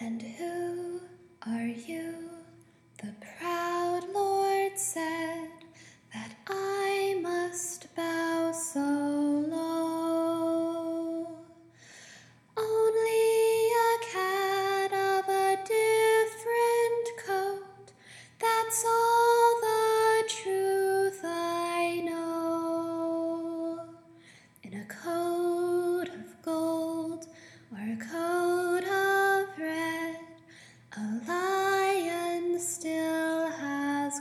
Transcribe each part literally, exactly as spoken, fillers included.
And who are you? The proud Lord said that I must bow so low. Only a cat of a different coat, that's all the truth I know. In a coat of gold or a coat of red, a lion still has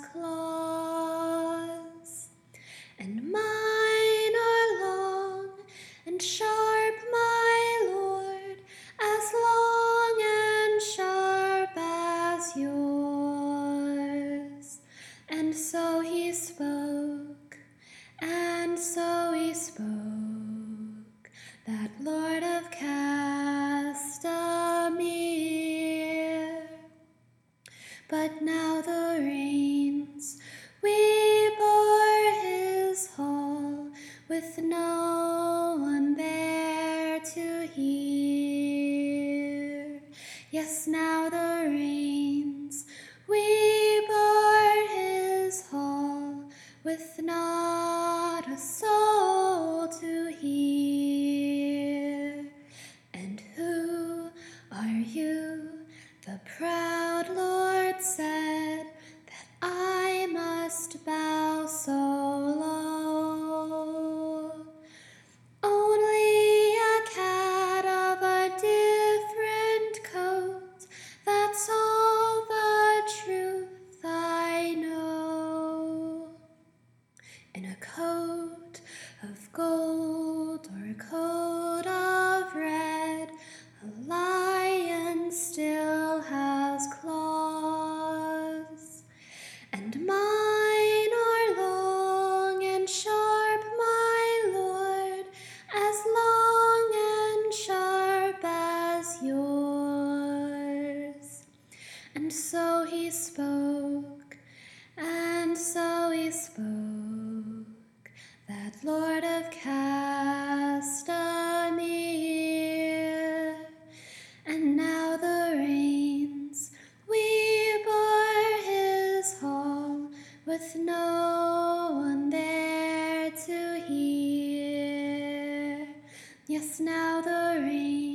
claws, and mine are long and sharp, my Lord, as long and sharp as yours. And so he spoke, and so he spoke, that Lord of Castamere. But now the reins we bore his hall, with no one there to hear. Yes, now the reins we bore his hall, with not a soul to hear. And who are you? The proud Lord said that I must bow so low. Only a cat of a different coat, that's all the truth I know. In a coat of gold or a coat of red, a lion still has claws, and mine are long and sharp, my Lord, as long and sharp as yours. And so he spoke, and so he spoke, that Lord of Castamere. And now the reins we bore his hall, with no one there to hear. Yes, now the reins